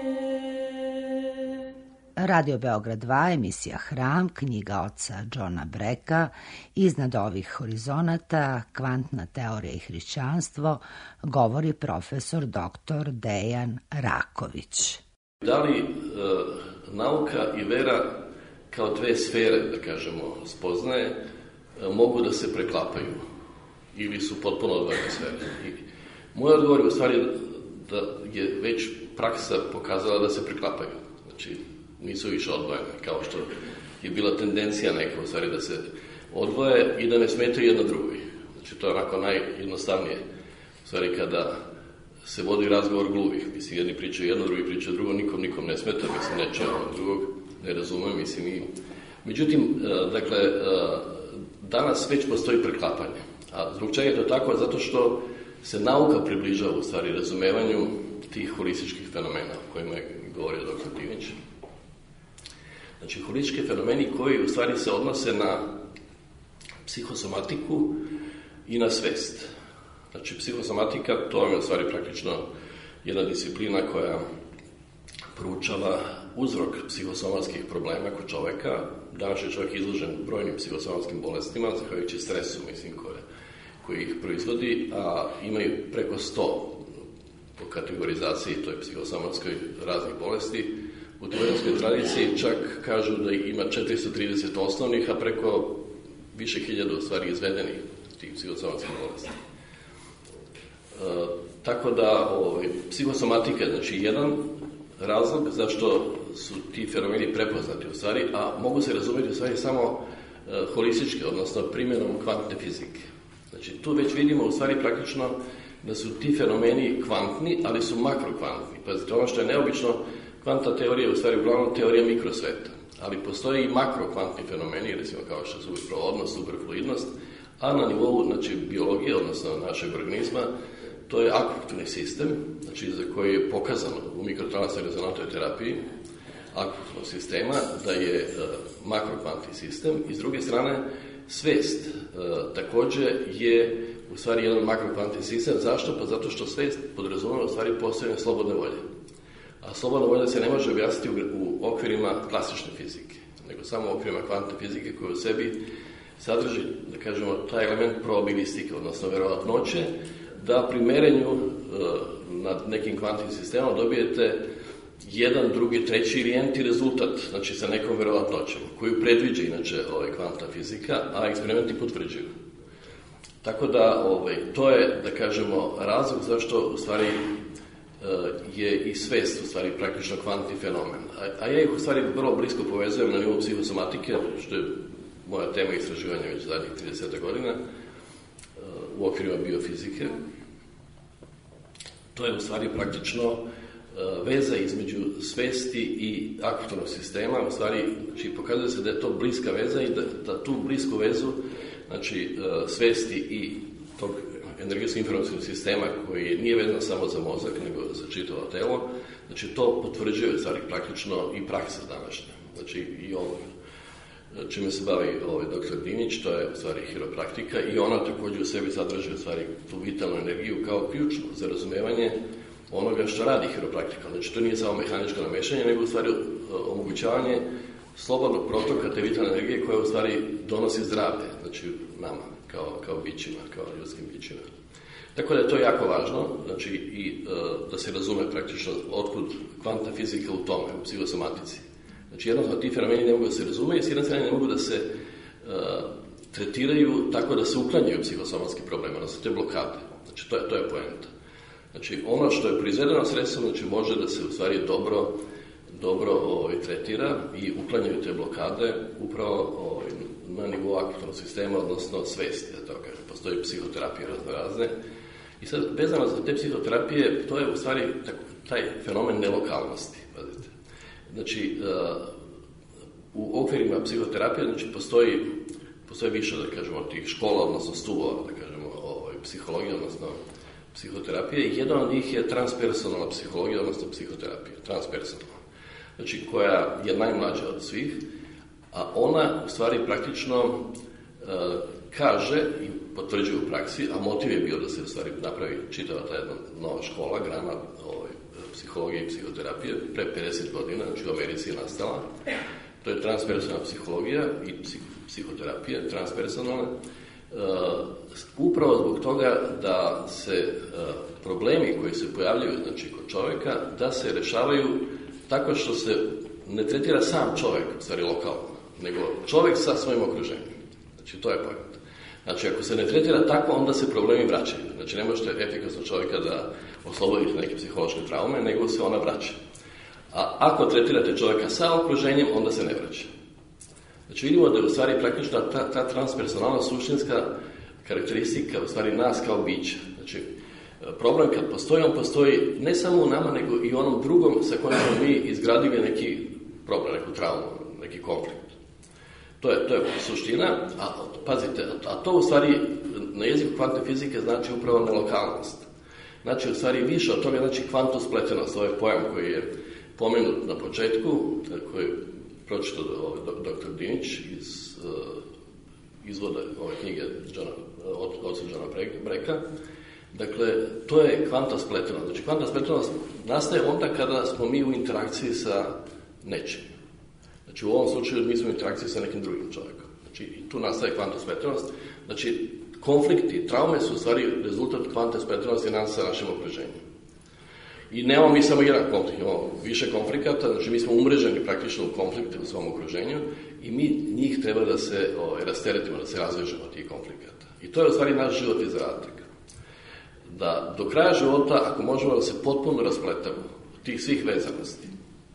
Radio Beograd dva, emisija Hram, knjiga oca Johna Breka, Iznad ovih horizonata, kvantna teorija i hrišćanstvo, govori profesor doktor Dejan Raković. Da li e, nauka i vera kao dve sfere, da kažemo, spoznaje, e, mogu da se preklapaju ili su potpuno odvojene sfere? I moj odgovor je u stvari da je već praksa pokazala da se preklapaju. Znači, nisu više odvojene, kao što je bila tendencija neka u stvari da se odvoje i da ne smetaju jedno drugoj. Znači, to je onako najjednostavnije. U stvari, kada se vodi razgovor gluvih, mislim, jedni pričaju jedno, drugi pričaju drugo, nikom nikom ne smeta, mislim, neće jedno drugog, ne razumem, mislim, i... Međutim, dakle, danas već postoji preklapanje. A zbog čega je to tako? Zato što se nauka približava u stvari razumevanju tih holističkih fenomena o kojima je govorio doktor Dinić. Znači, holistički fenomeni koji u stvari se odnose na psihosomatiku i na svest. Znači, psihosomatika, to je u stvari praktično jedna disciplina koja proučava uzrok psihosomatskih problema kod čoveka. Danas je čovjek izložen brojnim psihosomatskim bolestima, zahvaljujući stresu, mislim, koje, koji ih proizvodi, a imaju preko sto po kategorizaciji toj psihosomatskoj raznih bolesti. U teorijskoj tradiciji čak kažu da ima četiristo trideset osnovnih, a preko više hiljada u stvari izvedenih tih psihosomatskih bolesti. E, tako da ovaj, psihosomatika je znači jedan razlog zašto su ti fenomeni prepoznati u stvari, a mogu se razumjeti u stvari samo e, holistički, odnosno primjenom kvantne fizike. Znači tu već vidimo u stvari praktično da su ti fenomeni kvantni, ali su makrokvantni. Pazite, ono što je neobično, kvantna teorija je u stvari uglavnom teorija mikrosveta. Ali postoji i makrokvantni fenomeni, recimo kao što su provodnost, superfluidnost, a na nivou znači, biologije, odnosno našeg organizma, to je aktivni sistem, znači za koji je pokazano u mikrotranasnoj rezonatornoj terapiji aktivnog sistema da je e, makrokvantni sistem i s druge strane svest e, također je u stvari jedan makrokvantni sistem. Zašto? Pa zato što svest podrazumeva u stvari postojanje slobodne volje. A slobodna volja se ne može objasniti u, u okvirima klasične fizike, nego samo u okvirima kvantne fizike koja u sebi sadrži, da kažemo, taj element probabilistike, odnosno verovatnoće, da pri merenju e, nad nekim kvantnim sistemom dobijete jedan, drugi, treći ili enti rezultat, znači sa nekom verovatnoćom, koju predviđa inače ovaj, kvantna fizika, a eksperimenti potvrđuju. Tako da, ovaj, to je, da kažemo, razlog zašto u stvari je i svest u stvari praktično kvantni fenomen. A, a ja ih u stvari vrlo blisko povezujem na nivou psihosomatike, što je moja tema istraživanja već zadnjih trideset godina u okvirima biofizike. To je u stvari praktično veza između svesti i aktivnog sistema. U stvari, znači, pokazuje se da je to bliska veza i da, da tu blisku vezu, znači, svesti i tog energetskog informacijskog sistema koji nije vezan samo za mozak, nego za čitavo telo, znači to potvrđuje stvari praktično i praksa današnja. Znači i ovo čime se bavi ovaj doktor Dinić, to je u stvari hiropraktika i ona također u sebi sadrži u stvari tu vitalnu energiju kao ključnu za razumevanje onoga što radi hiropraktika. Znači to nije samo mehaničko namešanje, nego u stvari omogućavanje slobodnog protoka te vitalne energije koja u stvari donosi zdravlje, znači nama. Kao, kao bićima, kao ljudskim bićima. Tako da je to jako važno, znači i e, da se razume praktično otkud kvantna fizika u tome, u psihosomatici. Znači jednostavno ti fenomeni ne mogu da se razume i s jedne strane ne mogu da se e, tretiraju tako da se uklanjaju psihosomatski problemi, odnosno te blokade. Znači to je, to je poenta. Znači ono što je proizvedeno sredstvom, znači može da se u stvari dobro, dobro ovaj, tretira i uklanjaju te blokade upravo ovaj, na nivou aktivnog sistema, odnosno svesti, da to kažem. Postoji psihoterapije razno razne. I sad, vezano za te psihoterapije, to je u stvari taj fenomen nelokalnosti. Pazite. Znači, uh, u okvirima psihoterapije, znači, postoji, postoji više, da kažemo, tih škola, odnosno stubova, da kažemo, ovaj, psihologije, odnosno psihoterapije. I jedan od njih je transpersonalna psihologija, odnosno psihoterapija, transpersonalna. Znači, koja je najmlađa od svih, a ona u stvari praktično uh, kaže i potvrđuje u praksi, a motiv je bio da se u stvari napravi čitava ta jedna nova škola, grana ovaj, psihologije i psihoterapije, pre pedeset godina, znači u Americi je nastala. To je transpersonalna psihologija i psih, psihoterapija, transpersonalna, uh, upravo zbog toga da se uh, problemi koji se pojavljaju, znači kod čovjeka, da se rešavaju tako što se ne tretira sam čovjek, u stvari lokalno, nego čovjek sa svojim okruženjem. Znači, to je point. Znači, ako se ne tretira tako, onda se problemi vraćaju. Znači, ne možete efikasno čovjeka da oslobodite neke psihološke traume, nego se ona vraća. A ako tretirate čovjeka sa okruženjem, onda se ne vraća. Znači, vidimo da je u stvari praktično ta, ta transpersonalna suštinska karakteristika u stvari nas kao bića. Znači, problem kad postoji, on postoji ne samo u nama, nego i u onom drugom sa kojim smo mi izgradili neki problem, neku traumu, neki konflikt. To je, to je suština, a pazite, a to u stvari na jeziku kvantne fizike znači upravo nelokalnost. Znači u stvari više od toga, znači kvantospletenost, ovaj pojam koji je pomenut na početku, koji je pročitao doktor Dinić iz uh, izvoda ove knjige Johna, od, od Johna Breka. Dakle, to je kvantospletenost. Znači kvantospletenost nastaje onda kada smo mi u interakciji sa nečim. Znači, u ovom slučaju mi smo u interakciji sa nekim drugim čovjekom. Znači, tu nastaje kvantospletenost. Znači, konflikti, traume su u stvari rezultat kvantospletenosti nas sa našim okruženjem. I nemamo mi samo jedan konflikt, imamo više konflikata, znači mi smo umreženi praktično u konflikte u svom okruženju i mi njih treba da se o, rasteretimo, da se razvežemo od tih konflikata. I to je u stvari naš život i zadatak. Da do kraja života, ako možemo da se potpuno raspletamo tih svih vezanosti,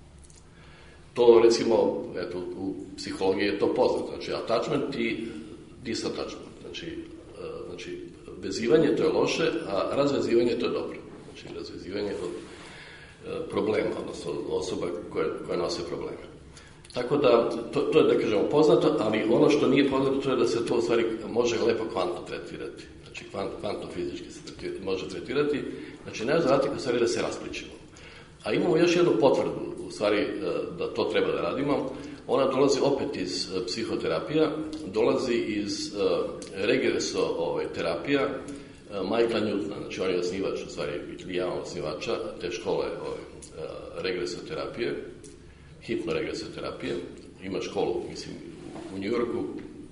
to, recimo, eto, u psihologiji je to poznato, znači attachment i disattachment, znači, uh, znači vezivanje to je loše, a razvezivanje to je dobro, znači razvezivanje od uh, problema, odnosno osoba koje, koje nose probleme. Tako da, to, to je da kažemo poznato, ali ono što nije poznato to je da se to u stvari može lepo kvantno tretirati. Znači kvant, kvantno fizički se tretirati, može tretirati. Znači nema zadatak u stvari da se raspličimo. A imamo još jednu potvrdu u stvari da to treba da radimo. Ona dolazi opet iz psihoterapija, dolazi iz uh, regreso ovaj, terapija uh, Michaela Newtona, znači on je osnivač, u stvari jedan osnivača te škole ovaj, uh, regresoterapije, hipnoregresoterapije. Ima školu, mislim, u New Yorku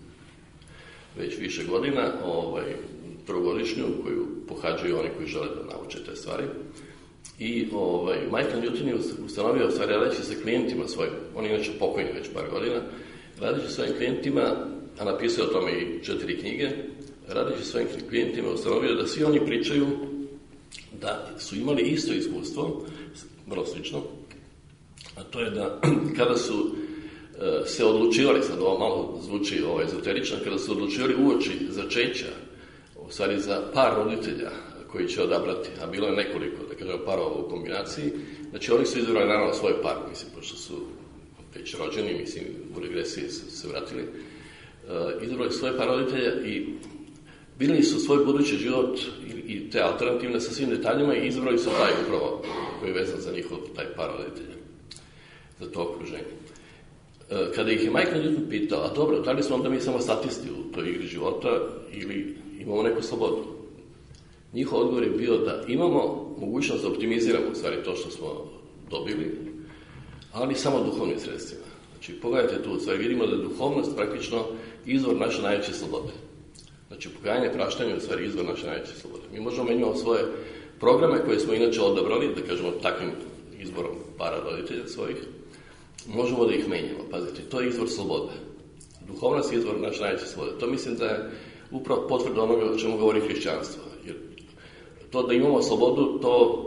već više godina, ovaj, trogodišnju, koju pohađaju oni koji žele da nauče te stvari. I ovaj, Michael Newton je ustanovio, stvari radeći sa klijentima svojim, on je inače pokojni već par godina, radeći sa svojim klijentima, a napisao o tome i četiri knjige, radeći sa svojim klijentima ustanovio da svi oni pričaju da su imali isto iskustvo, vrlo slično, a to je da kada su uh, se odlučivali, sad ovo malo zvuči ovaj, ezoterično, kada su odlučivali uoči začeća, u stvari za par roditelja koji će odabrati, a bilo je nekoliko, da kažem, parova u kombinaciji, znači oni su izabrali naravno svoj par, mislim, pošto su već rođeni, mislim, u regresiji su se vratili, uh, izabrali svoje par roditelja i birali su svoj budući život i, i te alternativne sa svim detaljima i izabrali su taj upravo koji je vezan za njihov taj par roditelja, za to okruženje. Uh, kada ih je Michael Newton pitao, a dobro, da li smo onda mi samo statisti u toj igri života ili imamo neku slobodu? Njihov odgovor je bio da imamo mogućnost da optimiziramo u stvari to što smo dobili, ali samo duhovnim sredstvima. Znači, pogledajte tu, u stvari vidimo da je duhovnost praktično izvor naše najveće slobode. Znači, pokajanje, praštanje je u stvari izvor naše najveće slobode. Mi možemo imati svoje programe koje smo inače odabrali, da kažemo takvim izborom para roditelja svojih, možemo da ih menjamo. Pazite, to je izvor slobode. Duhovnost je izvor naše najveće slobode. To mislim da je upravo potvrda onoga o čemu govori hrišćanstvo. Jer to da imamo slobodu, to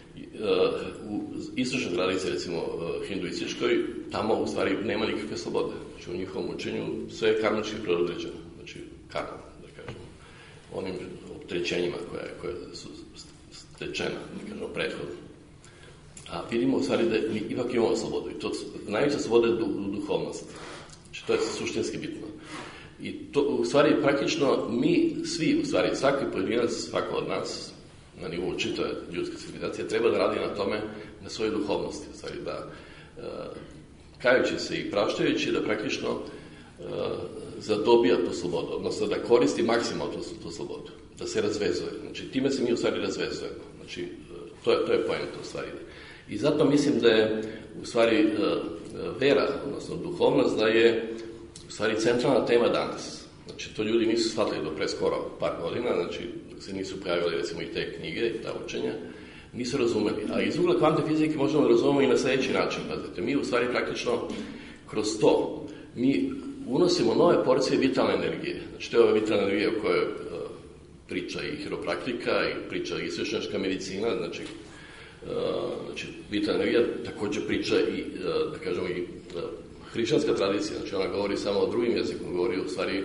uh, u istočnoj tradiciji, recimo uh, hinduističkoj, tamo u stvari nema nikakve slobode. Znači u njihovom učenju sve je karmički predodređeno. Znači karma, da kažemo, onim opterećenjima koja, koja su stečena, da kažemo, prethodno. A vidimo u stvari da mi ipak imamo slobodu. I to najveća sloboda je du, duhovnost. Znači to je suštinski bitno. I to, u stvari, praktično, mi svi, u stvari, svaki pojedinac, svako od nas, na nivou čitave ljudske civilizacije, treba da radi na tome, na svojoj duhovnosti, u stvari, da, uh, kajući se i praštajući, da praktično uh, zadobija tu slobodu, odnosno da koristi maksimalno tu, tu slobodu, da se razvezuje. Znači, time se mi, u stvari, razvezujemo. Znači, uh, to je, to je poenta, u stvari. I zato mislim da je, u stvari, uh, vera, odnosno duhovnost, da je u stvari centralna tema danas. Znači, to ljudi nisu shvatili do pre skoro par godina, znači, dok se nisu pojavili, recimo, i te knjige i ta učenja, nisu razumeli. A iz ugla kvantne fizike možemo razumeti i na sljedeći način. Pazite, mi u stvari praktično kroz to, mi unosimo nove porcije vitalne energije. Znači, to je ova vitalna energija o kojoj uh, priča i hiropraktika i priča i istočnjačka medicina, znači, uh, znači, vitalna energija također priča i, uh, da kažemo, i uh, hrišćanska tradicija, znači ona govori samo o drugim jezikom, govori u stvari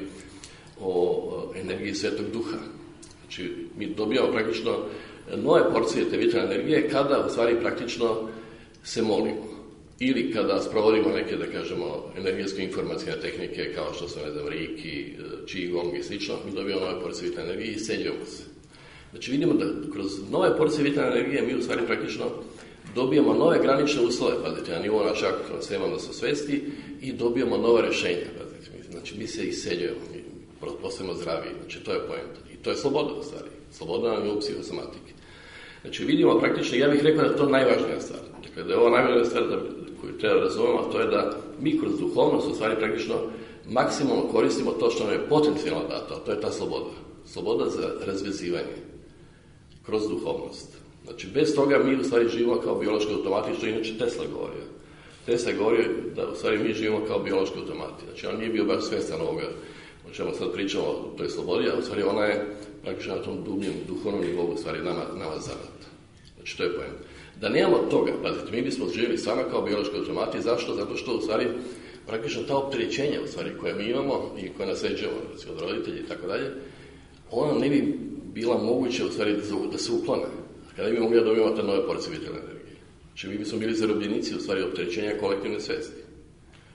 o energiji Svetog Duha. Znači, mi dobijamo praktično nove porcije te vitalne energije kada u stvari praktično se molimo. Ili kada sprovodimo neke, da kažemo, energetske informacijne tehnike kao što su, ne znam, Reiki, Qigong i slično, mi dobijamo nove porcije vitalne energije i isceljujemo se. Znači, vidimo da kroz nove porcije vitalne energije mi u stvari praktično dobijamo nove granične uslove, pazite, na nivou našeg sistema da se svesti i dobijamo nova rješenja, pazite. Znači, mi se isceljujemo, mi postajemo zdraviji, znači to je poenta. I to je sloboda, u stvari. Sloboda na nivou psihosomatike. Znači, vidimo praktično, ja bih rekao da je to najvažnija stvar. Dakle, da je ovo najvažnija stvar da, koju treba razumemo, a to je da mi kroz duhovnost, u stvari, praktično maksimalno koristimo to što nam je potencijalno dato, a to je ta sloboda. Sloboda za razvezivanje kroz duhovnost. Znači, bez toga mi u stvari živimo kao biološki automati, što inače Tesla govorio. Tesla je govorio da u stvari mi živimo kao biološki automati. Znači, on nije bio baš svjestan ovoga o čemu sad pričamo o toj slobodi, a u stvari ona je praktično na tom dubljem duhovnom nivou u stvari nama, nama zadata. Znači, to je pojem. Da nemamo toga, pazite, mi bismo živjeli sama kao biološki automati. Zašto? Zato što u stvari praktično ta opterećenja u stvari koje mi imamo i koje nasljeđujemo od roditelji i tako dalje, ona ne bi bila moguće u stvari da se uklone. Kada bi mogli da dobijemo te nove porcije vitalne energije. Znači, mi bismo bili zarobljenici u stvari opterećenja kolektivne svesti.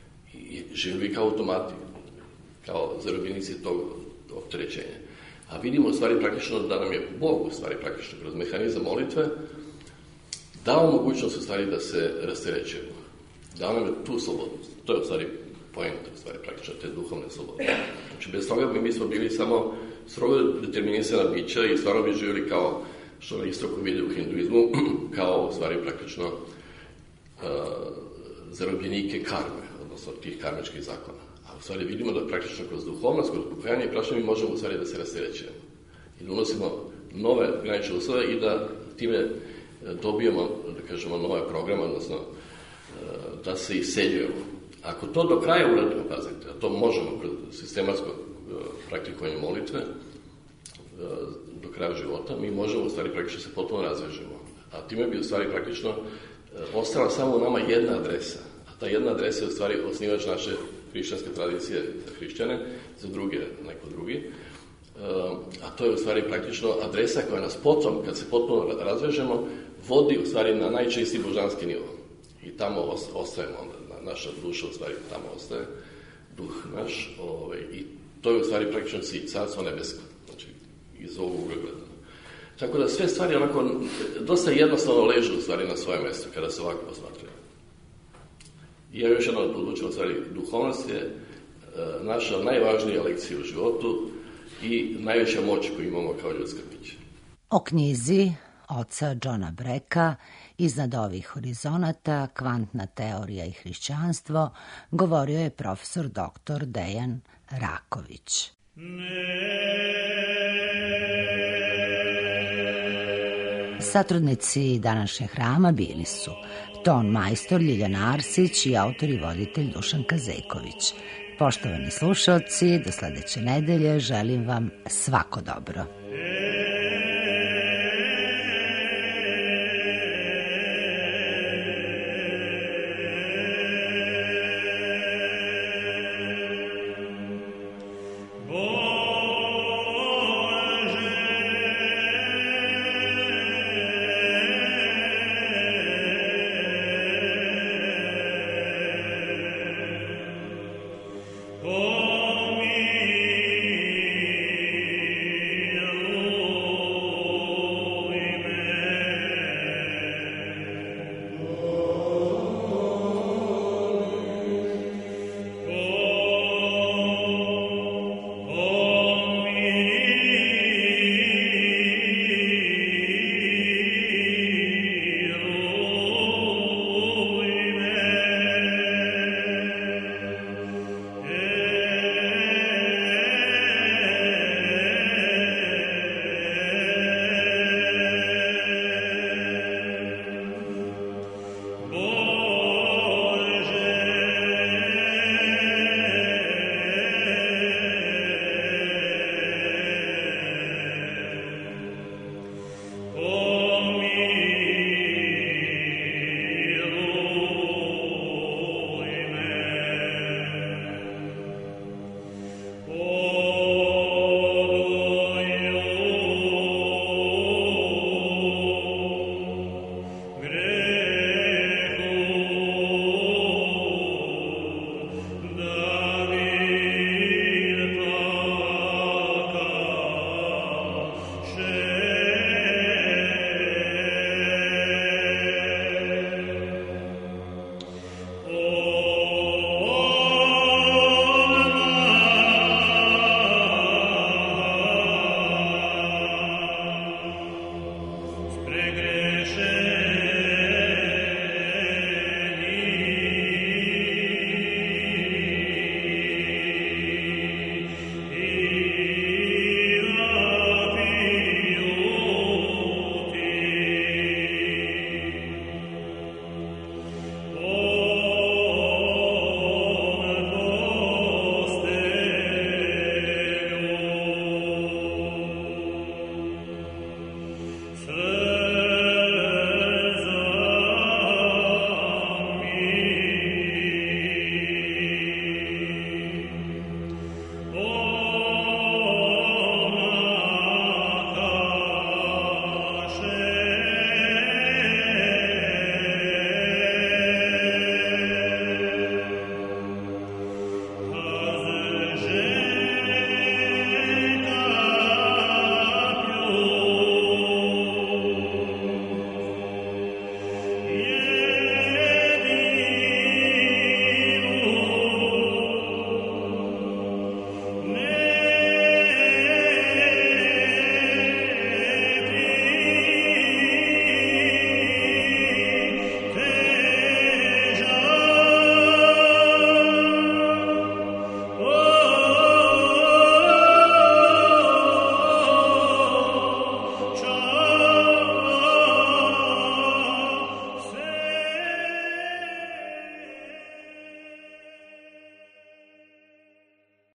i živimo kao automati, kao zarobljenici tog opterećenja. A vidimo u stvari praktično da nam je Bog u stvari praktično kroz mehanizam molitve dao mogućnost u stvari da se rasterećujemo. Dao nam je tu slobodu. To je u stvari poenta, u stvari praktično te duhovne slobode. Znači bez toga bi mi smo bili samo strogo determinisana bića i stvarno bi živjeli kao što na istoku vide u hinduizmu, kao u stvari praktično uh, zarobljenike karme, odnosno tih karmičkih zakona. A u stvari vidimo da praktično kroz duhovnost, kroz pokajanje i prašanje mi možemo u stvari da se rasterećujemo. I da unosimo nove granične uslove i da time dobijemo, da kažemo, nove programe, odnosno uh, da se iseljujemo. Ako to do kraja uradimo, pazite, a to možemo kroz sistematsko uh, praktikovanje molitve, uh, do kraja života, mi možemo u stvari praktično se potpuno razvežemo. A time bi u stvari praktično uh, ostala samo u nama jedna adresa. A ta jedna adresa je u stvari osnivač naše hrišćanske tradicije za hrišćane, za druge neko drugi. Uh, a to je u stvari praktično adresa koja nas potom, kad se potpuno razvežemo, vodi u stvari na najčistiji božanski nivo. I tamo ostajemo onda. Naša duša u stvari tamo ostaje, duh naš, ovaj, i to je u stvari praktično cilj, carstvo nebesko, znači iz ovog ugla gledano. Tako da sve stvari onako dosta jednostavno ležu u stvari na svoje mjesto kada se ovako posmatraju. I ja još jednom odlučujem u stvari, duhovnost je e, naša najvažnija lekcija u životu i najveća moć koju imamo kao ljudska bića. O knjizi oca Johna Breka Iznad ovih horizonata, kvantna teorija i hrišćanstvo, govorio je profesor doktor Dejan Raković. Satrudnici današnjeg hrama bili su ton majstor Ljiljana Arsić i autor i voditelj Dušan Kazeković. Poštovani slušalci, do sledeće nedelje želim vam svako dobro.